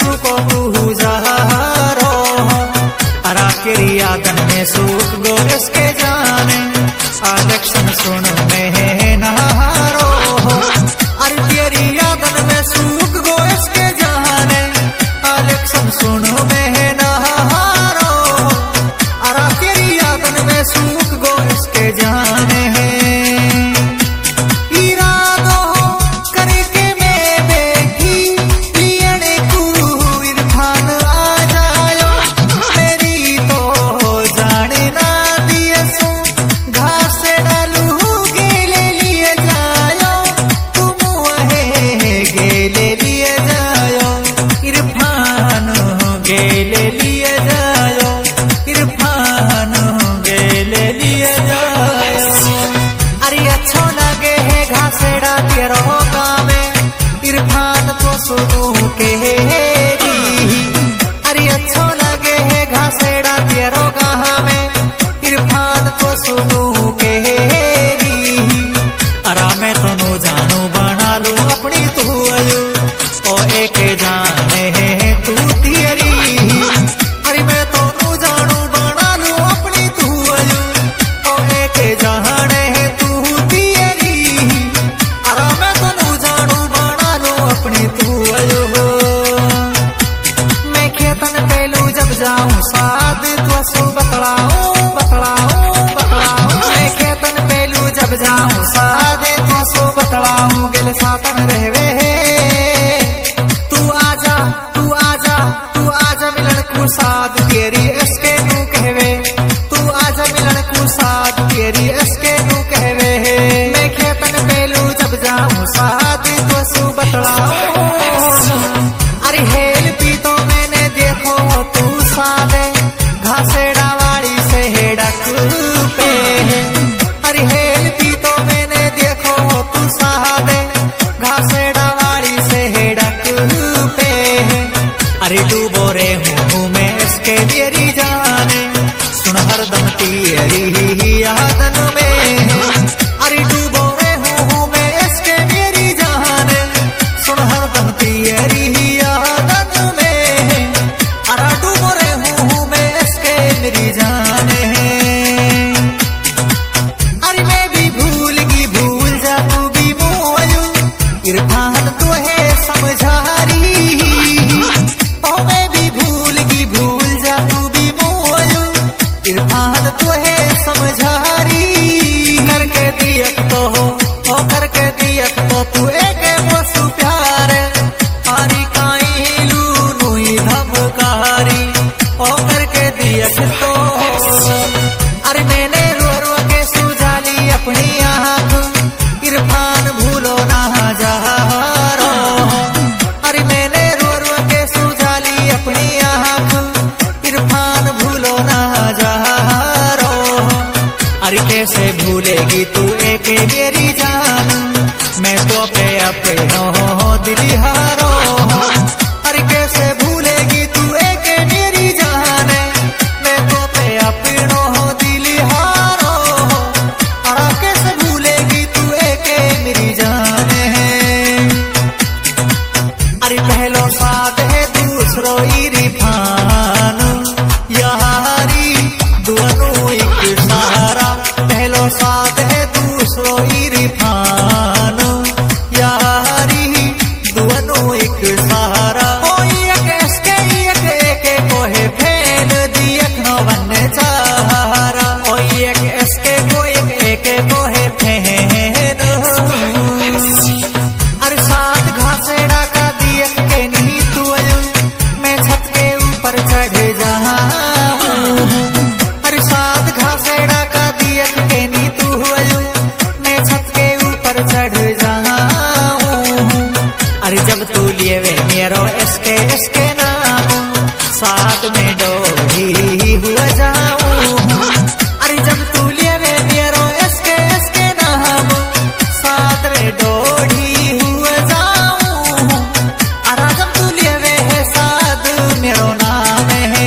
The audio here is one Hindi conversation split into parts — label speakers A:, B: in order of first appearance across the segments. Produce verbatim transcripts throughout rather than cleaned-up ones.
A: सुको तू जहारो अरा केरी यादन में सूख गो इसके जाने इलेक्शन सुन में नहारो अरे तेरी यादन में सूख गो इसके जाने इलेक्शन सुन में नहारो अरा तेरी यादन में सूख गो इसके जाने इरफान तो सुनू के अरे अच्छो लगे है घासेड़ा तेरो कहा में इरफान तो सुनू के अरा मैं तो नो जानू बना लू अपनी तू आयु ओ एक जाने है तू तेरी अरे मैं तो नो जानू बना लू अपनी तू आयु ओ एक जाने है तू तेरी अरा मैं तो नो जानू अपनी तू आयो मैं खेतन पहलू जब जाऊं साद तो सो बतलाऊं बतलाऊं बतलाऊं मैं खेतन पहलू जब जाऊं साद तो सो बतलाऊं गिल सातन रहवे तू आजा तू आजा तू आजा मिलन को साद तेरी इसके नू कहवे तू आजा मिलन को साद तेरी इसके नू कहवे मैं खेतन पहलू जब जाऊं साद तो सो बतलाऊं अरे हेल पी तो मैंने देखो तू सादे घासेड़ा वाली से हेडक पे अरे हेल पी तो मैंने देखो तू सादे घासेड़ा वाली से हेडक पे अरे डूबो रे हूँ मैं इसके तेरी जाने सुन हरदम तेरी यादन में अरे डूबो रे हूँ मैं इसके मेरी जाने सुन हरदम तेरी यादन में अरा डूबो रे हूँ मैं इसके मेरी जाने अरे मैं भी भूल की भूल जा तू भी मोयू इरफान तो है समझारी ओ मैं भी भूल की भूल जा तू भी मोयू इरफान तो है समझारी करके दियत तो हो ओ करके दियत तो तू एक मोसु प्यार आरी काई लू नुई धमकारी ओ करके दियत तो अरे मैंने रो रो के सुझाली अपनी आँख इरफान भूलो ना जहारो अरे मैंने रो रो के सुझाली अपनी आँख इरफान भूलो ना जहारो अरे कैसे भूलेगी तू एक मेरी जान मैं तो पे अपनो दिली हारो अरे कैसे भूलेगी तू एक मेरी जान मैं तो पे अपनो दिली हारो अरे कैसे भूलेगी तू एक मेरी जान अरे पहलो साथ है दूसरो इरफान यारी दोनों एक सहारा पहलो साथ है दूसरो इरफान यारी दोनों एक सहारा ओ एक इसके एक एक को है फैन दियक न बनने चाहरा ओ एक इसके को एक एक को है फैन अरे साथ घासेड़ा का दियक के नहीं तू आयु मैं छत के ऊपर चढ़ जाऊं अरे साथ घासेड़ा का दियक के नहीं तू आयु मैं छत के ऊपर चढ़ जाऊं अरे जब तू लिए वे मेरो इसके इसके नाम साथ में डोरी हुआ जाऊं अरे जब तू लिए वे मेरो इसके इसके नाम साथ में डोरी हुआ जाऊं अरे जब तू लिए वे है साथ मेरो नाम है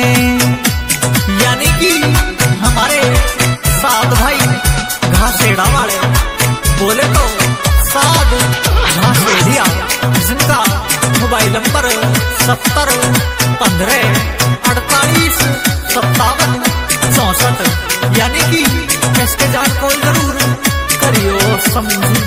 A: यानी कि हमारे साथ भाई घासेड़ा वाले बोले तो साध घासेड़िया जिनका मोबाइल नंबर सत्तर पंद्रह अड़तालीस सत्तावन चौसठ यानी कि इसके जान को जरूर करियो समझी।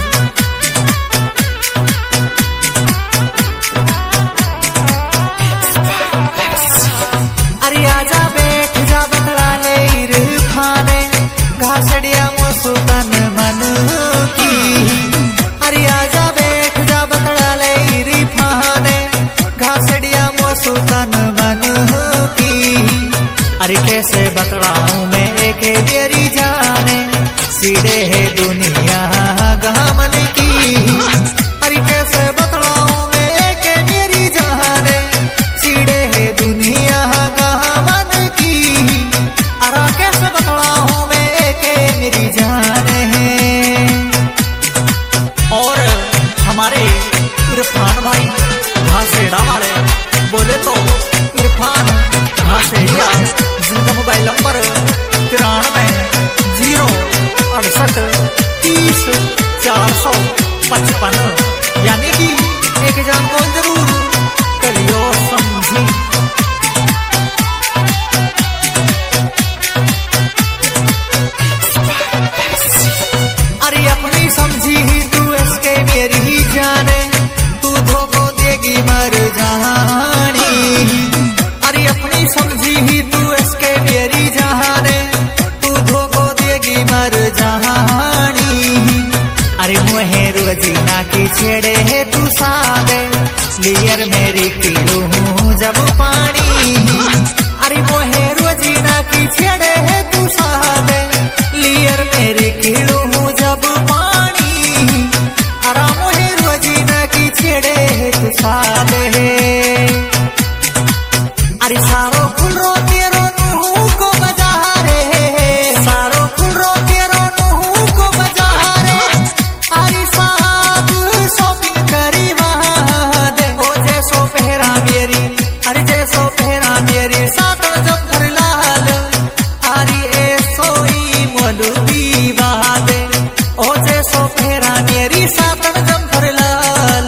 A: अरे आजा बैठ जा बतला ले इरफाने घासड़िया मोसु तन मन की। अरे आजा बैठ जा बतला ले इरफाने घासड़िया मोसु तन मन की। अरे कैसे बतलाऊं मैं एक मेरी जाने सीढ़े है दुनिया गमन की। अरे कैसे बतलाऊं मैं एक मेरी जाने सीढ़े है दुनिया गमन की। अरे कैसे बतलाऊं मैं एक मेरी जाने। और हमारे इरफान भाई घासेड़ा वाले बोले तो इरफान घासेड़िया जिनका मोबाइल नंबर तिरानवे जीरो अड़सठ तीस चार सौ पचपन यानी कि एक जान को जरूर करियो समझी। अरे अपनी समझी ही तू इसके मेरी ही जाने तू धोखो देगी मर जानी। अरे अपनी समझी ही तू इसके मेरी जाने तू धोखो देगी मर जानी। अरे मुहे रोजीना की छेड़े है तू सादे लियर मेरी पीलू हूँ जब पानी। अरे मुहे रोजीना की छेड़े है तू सादे लियर मेरी पीलू हूँ जब पानी। अरे मुहे रोजीना की छेड़े है तू सादे। अरे सारो फुल रो तेरो नूह को बजा रे सारो फुल रो तेरो नूह को बजा रे। अरे साहब शॉपिंग करी वहाँ दे ओ जैसो पहरा मेरी। अरे जैसो पहरा मेरी सात जंगर लाल। अरे ए सोई मलुबी दे ओ जैसो पहरा मेरी सात जंगर लाल।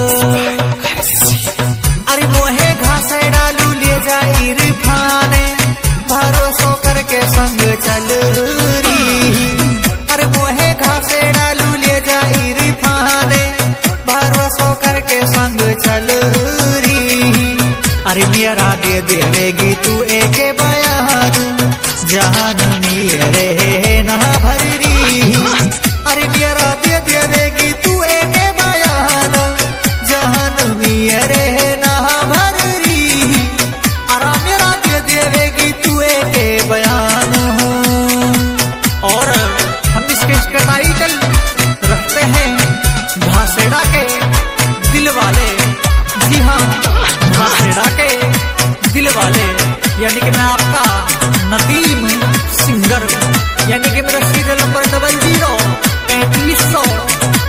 A: अरे मोहे घासे डालू ले जा इरफाने भरोसो करके संग चल री। अरे मोहे घासे डालू ले जा इरफाने भरोसो करके संग चल री। अरे मेरा दे देवेगी तू एक बयान जान मेरे ना भरी। अरे मेरा दे देवेगी तू एक बयान जान मेरे ना भरी। अरे मेरा दे देवेगी तू एक बयान हो। और हम इसके इसका टाइटल रखते हैं घासेड़ा के दिल वाले। जी हाँ घासेड़ा के दिल वाले यानी कि मैं आपका नदीम सिंगर यानी कि मेरा सीरियल नंबर डबल जीरो पैंतीस सौ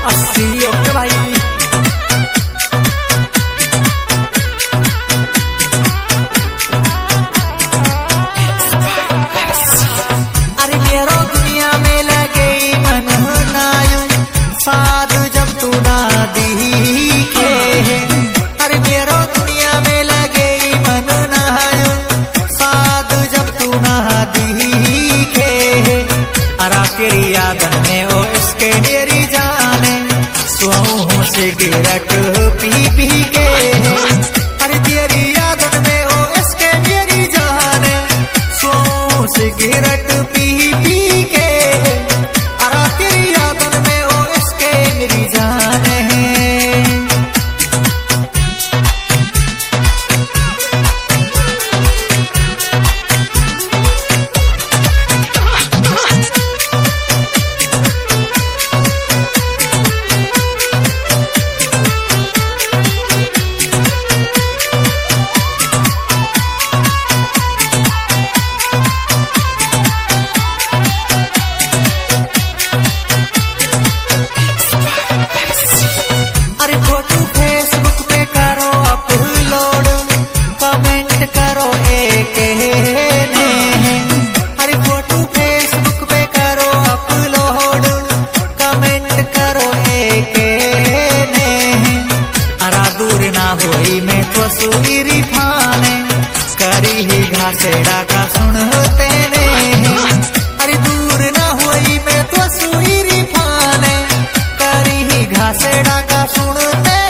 A: हुई मैं तो सुईरी फाने करी ही घासेड़ा का सुनते ने अरे दूर ना हुई मैं तो सुईरी फाने करी ही घासेड़ा का सुनते